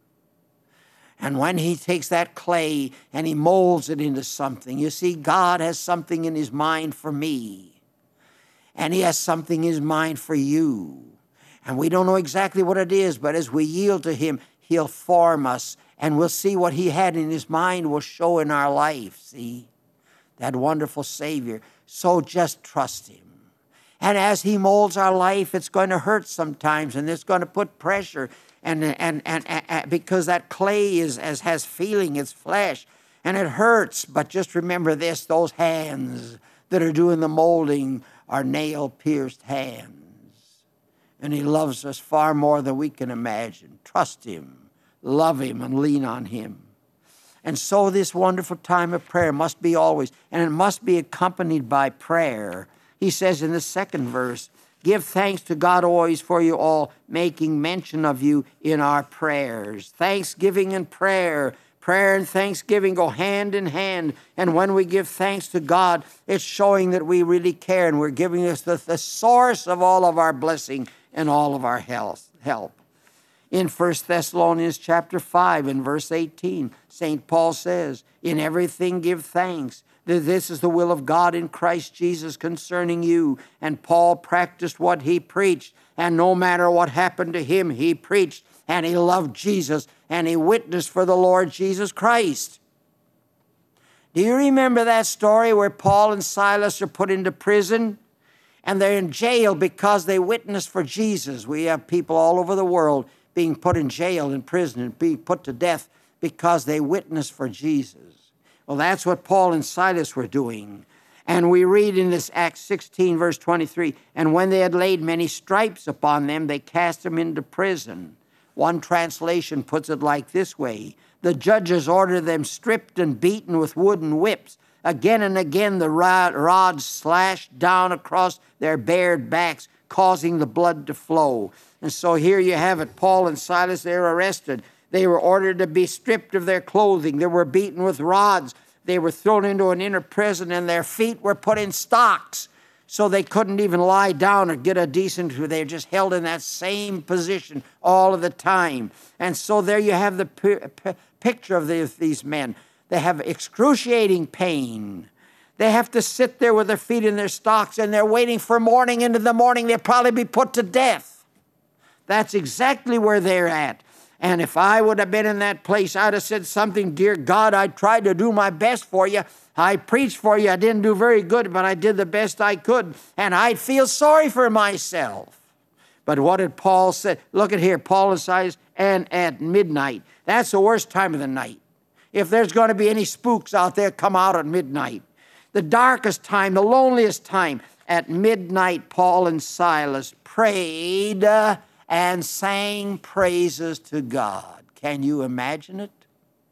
And when he takes that clay and he molds it into something, you see, God has something in his mind for me. And he has something in his mind for you. And we don't know exactly what it is, but as we yield to him, he'll form us. And we'll see what he had in his mind will show in our life, see? That wonderful Savior. So just trust him. And as he molds our life, it's going to hurt sometimes, and it's going to put pressure. And, and, and, and because that clay is, as has feeling, it's flesh, and it hurts. But just remember this, those hands that are doing the molding are nail-pierced hands. And he loves us far more than we can imagine. Trust him. Love him and lean on him. And so this wonderful time of prayer must be always, and it must be accompanied by prayer. He says in the second verse, give thanks to God always for you all, making mention of you in our prayers. Thanksgiving and prayer. Prayer and thanksgiving go hand in hand. And when we give thanks to God, it's showing that we really care, and we're giving us the, the source of all of our blessing and all of our health, help. In First Thessalonians chapter five and verse eighteen, Saint Paul says, in everything give thanks, that this is the will of God in Christ Jesus concerning you. And Paul practiced what he preached, and no matter what happened to him, he preached, and he loved Jesus, and he witnessed for the Lord Jesus Christ. Do you remember that story where Paul and Silas are put into prison? And they're in jail because they witnessed for Jesus. We have people all over the world being put in jail, in prison, and being put to death because they witnessed for Jesus. Well, that's what Paul and Silas were doing. And we read in this Acts sixteen, verse twenty-three, and when they had laid many stripes upon them, they cast them into prison. One translation puts it like this way, the judges ordered them stripped and beaten with wooden whips. Again and again the rod, rods slashed down across their bared backs, causing the blood to flow. And so here you have it. Paul and Silas, they were arrested. They were ordered to be stripped of their clothing. They were beaten with rods. They were thrown into an inner prison, and their feet were put in stocks. So they couldn't even lie down or get a decent, they were just held in that same position all of the time. And so there you have the p- p- picture of the, these men. They have excruciating pain. They have to sit there with their feet in their stocks, and they're waiting for morning. Into the morning, they'll probably be put to death. That's exactly where they're at. And if I would have been in that place, I'd have said something, dear God, I tried to do my best for you. I preached for you. I didn't do very good, but I did the best I could. And I'd feel sorry for myself. But what did Paul say? Look at here, Paul and Silas, and at midnight. That's the worst time of the night. If there's going to be any spooks out there, come out at midnight. The darkest time, the loneliest time. At midnight, Paul and Silas prayed uh, and sang praises to God. Can you imagine it?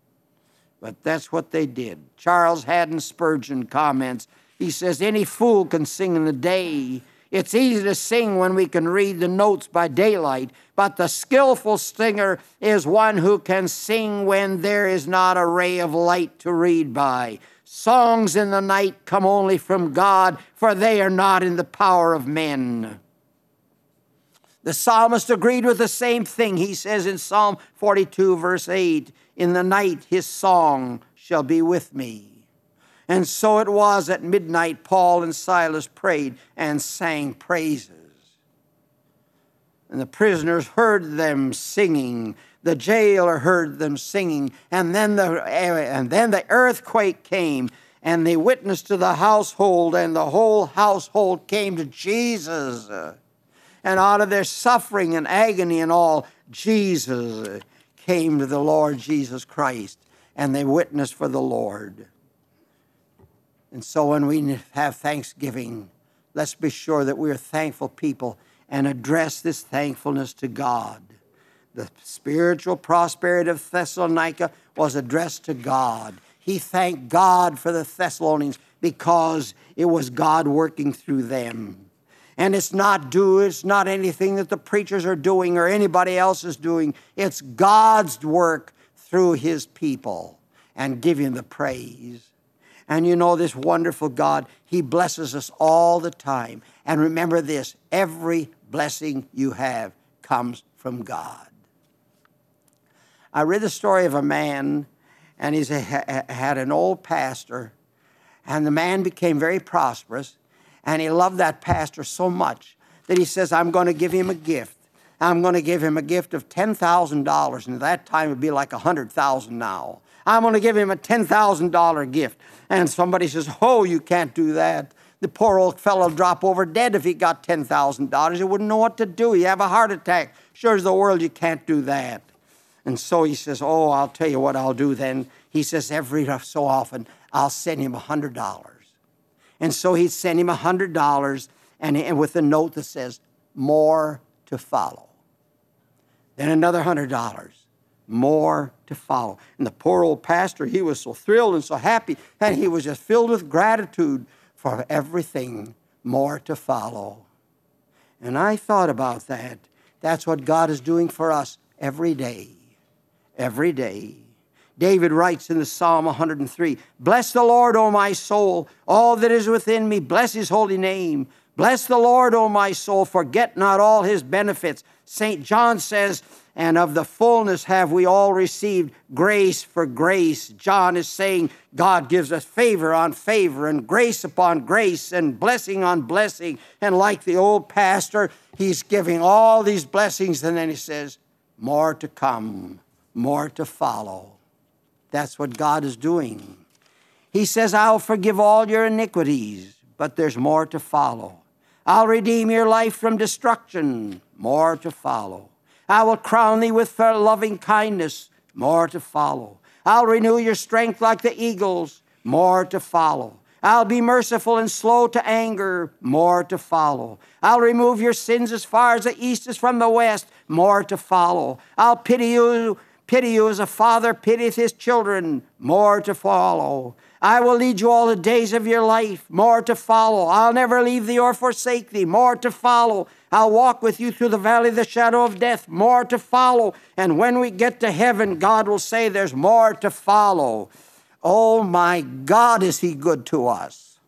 But that's what they did. Charles Haddon Spurgeon comments. He says, any fool can sing in the day. It's easy to sing when we can read the notes by daylight, but the skillful singer is one who can sing when there is not a ray of light to read by. Songs in the night come only from God, for they are not in the power of men. The psalmist agreed with the same thing. He says in Psalm forty-two, verse eight, in the night his song shall be with me. And so it was at midnight Paul and Silas prayed and sang praises. And the prisoners heard them singing. The jailer heard them singing. And then the, and then the earthquake came, and they witnessed to the household, and the whole household came to Jesus. And out of their suffering and agony and all, Jesus came to the Lord Jesus Christ. and they witness for the Lord. And so when we have Thanksgiving, let's be sure that we're thankful people and address this thankfulness to God. The spiritual prosperity of Thessalonica was addressed to God. He thanked God for the Thessalonians because it was God working through them. And it's not due, it's not anything that the preachers are doing or anybody else is doing. It's God's work through His people, and give Him the praise. And you know, this wonderful God, He blesses us all the time. And remember this, every blessing you have comes from God. I read the story of a man, and he had an old pastor, and the man became very prosperous, and he loved that pastor so much that he says, I'm going to give him a gift. I'm going to give him a gift of ten thousand dollars, and at that time it would be like one hundred thousand dollars now. I'm going to give him a ten thousand dollars gift. And somebody says, oh, you can't do that. The poor old fellow would drop over dead if he got ten thousand dollars. He wouldn't know what to do. He'd have a heart attack. Sure as the world, you can't do that. And so he says, oh, I'll tell you what I'll do then. He says, every so often, I'll send him one hundred dollars. And so he'd send him one hundred dollars and, and with a note that says, more to follow. Then another one hundred dollars. More to follow. And the poor old pastor, he was so thrilled and so happy, and he was just filled with gratitude for everything more to follow. And I thought about that. That's what God is doing for us every day. Every day. David writes in the Psalm one hundred three, bless the Lord, O my soul, all that is within me, bless His holy name. Bless the Lord, O my soul, forget not all His benefits. Saint John says, and of the fullness have we all received grace for grace. John is saying God gives us favor on favor and grace upon grace and blessing on blessing. And like the old pastor, he's giving all these blessings, and then he says, more to come, more to follow. That's what God is doing. He says, I'll forgive all your iniquities, but there's more to follow. I'll redeem your life from destruction, more to follow. I will crown thee with loving kindness, more to follow. I'll renew your strength like the eagles, more to follow. I'll be merciful and slow to anger, more to follow. I'll remove your sins as far as the east is from the west, more to follow. I'll pity you, pity you as a father pitieth his children, more to follow. I will lead you all the days of your life, more to follow. I'll never leave thee or forsake thee, more to follow. I'll walk with you through the valley of the shadow of death, more to follow. And when we get to heaven, God will say there's more to follow. Oh my God, is He good to us.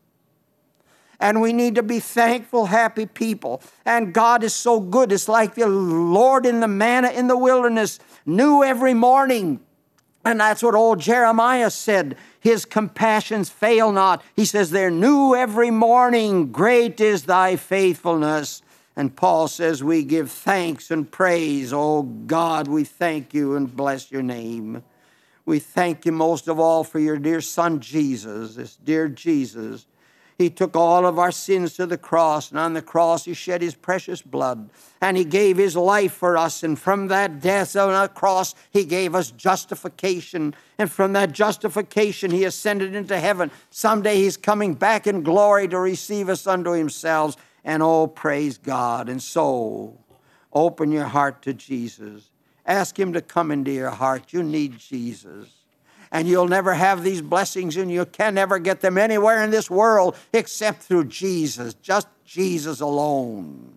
And we need to be thankful, happy people. And God is so good. It's like the Lord in the manna in the wilderness, new every morning. And that's what old Jeremiah said. His compassions fail not. He says, they're new every morning. Great is thy faithfulness. And Paul says, we give thanks and praise. Oh God, we thank you and bless your name. We thank you most of all for your dear Son, Jesus, this dear Jesus. He took all of our sins to the cross, and on the cross He shed His precious blood, and He gave His life for us, and from that death on the cross He gave us justification, and from that justification He ascended into heaven. Someday He's coming back in glory to receive us unto Himself, and oh, praise God. And so, open your heart to Jesus. Ask Him to come into your heart. You need Jesus. And you'll never have these blessings, and you can never get them anywhere in this world except through Jesus, just Jesus alone.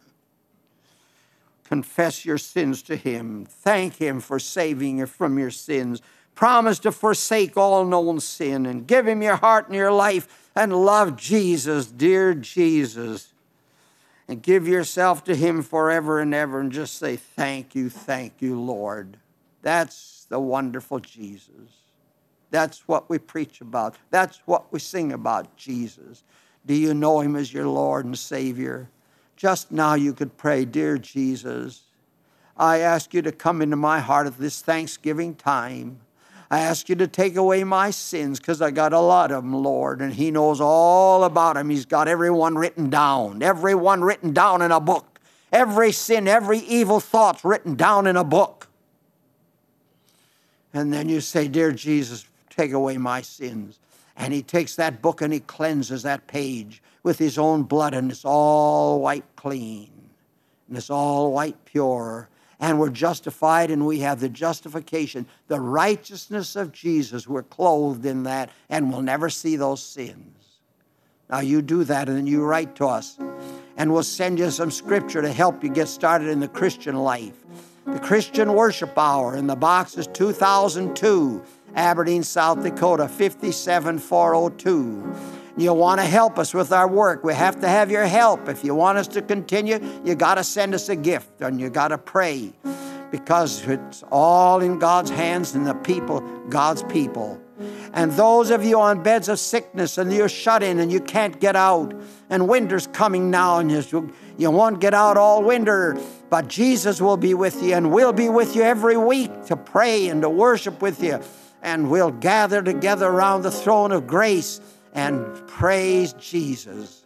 Confess your sins to Him. Thank Him for saving you from your sins. Promise to forsake all known sin and give Him your heart and your life and love Jesus, dear Jesus. And give yourself to Him forever and ever and just say, thank you, thank you, Lord. That's the wonderful Jesus. That's what we preach about. That's what we sing about, Jesus. Do you know Him as your Lord and Savior? Just now you could pray, dear Jesus, I ask you to come into my heart at this Thanksgiving time. I ask you to take away my sins because I got a lot of them, Lord, and He knows all about them. He's got every one written down, every one written down in a book. Every sin, every evil thought written down in a book. And then you say, dear Jesus, take away my sins. And he takes that book and he cleanses that page with his own blood, and it's all white clean. And it's all white pure. And we're justified, and we have the justification, the righteousness of Jesus. We're clothed in that, and we'll never see those sins. Now you do that, and then you write to us. And we'll send you some scripture to help you get started in the Christian life. The Christian Worship Hour, and the box is two thousand two, Aberdeen, South Dakota, five seven four oh two. You'll want to help us with our work. We have to have your help. If you want us to continue, you got to send us a gift, and you got to pray, because it's all in God's hands, and the people, God's people. And those of you on beds of sickness, and you're shut in and you can't get out, and winter's coming now, and you, you won't get out all winter, but Jesus will be with you, and we'll be with you every week to pray and to worship with you, and we'll gather together around the throne of grace and praise Jesus.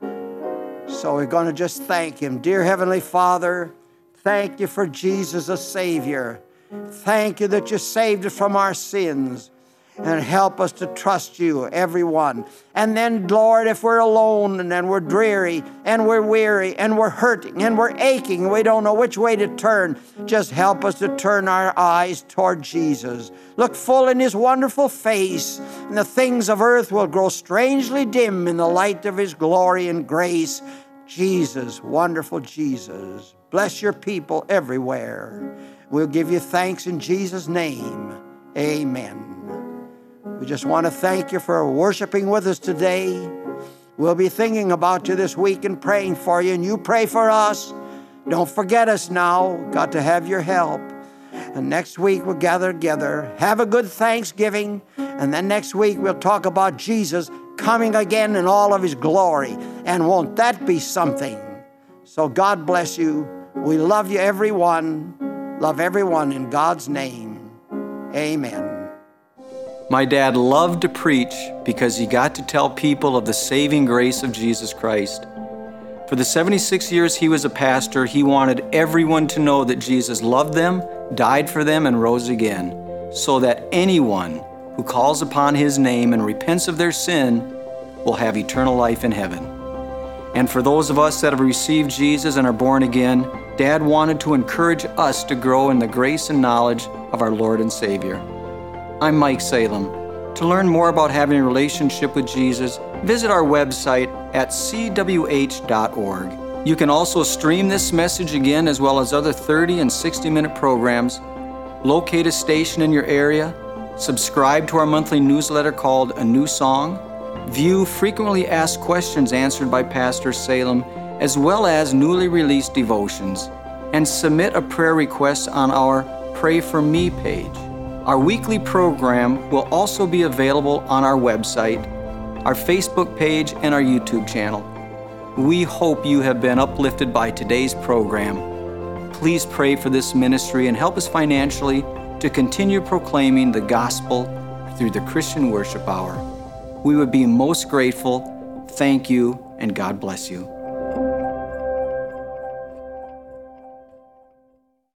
So we're going to just thank him. Dear Heavenly Father, thank you for Jesus, the Savior. Thank you that you saved us from our sins. And help us to trust you, everyone. And then, Lord, if we're alone and then we're dreary and we're weary and we're hurting and we're aching, we don't know which way to turn, just help us to turn our eyes toward Jesus. Look full in his wonderful face, and the things of earth will grow strangely dim in the light of his glory and grace. Jesus, wonderful Jesus, bless your people everywhere. We'll give you thanks in Jesus' name. Amen. We just want to thank you for worshiping with us today. We'll be thinking about you this week and praying for you, and you pray for us. Don't forget us now. Got to have your help. And next week we'll gather together. Have a good Thanksgiving. And then next week we'll talk about Jesus coming again in all of his glory. And won't that be something? So God bless you. We love you, everyone. Love everyone in God's name. Amen. My dad loved to preach because he got to tell people of the saving grace of Jesus Christ. For the seventy-six years he was a pastor, he wanted everyone to know that Jesus loved them, died for them, and rose again, so that anyone who calls upon his name and repents of their sin will have eternal life in heaven. And for those of us that have received Jesus and are born again, Dad wanted to encourage us to grow in the grace and knowledge of our Lord and Savior. I'm Mike Salem. To learn more about having a relationship with Jesus, visit our website at c w h dot org. You can also stream this message again, as well as other thirty and sixty minute programs, locate a station in your area, subscribe to our monthly newsletter called A New Song, view frequently asked questions answered by Pastor Salem, as well as newly released devotions, and submit a prayer request on our Pray For Me page. Our weekly program will also be available on our website, our Facebook page, and our YouTube channel. We hope you have been uplifted by today's program. Please pray for this ministry and help us financially to continue proclaiming the gospel through the Christian Worship Hour. We would be most grateful. Thank you, and God bless you.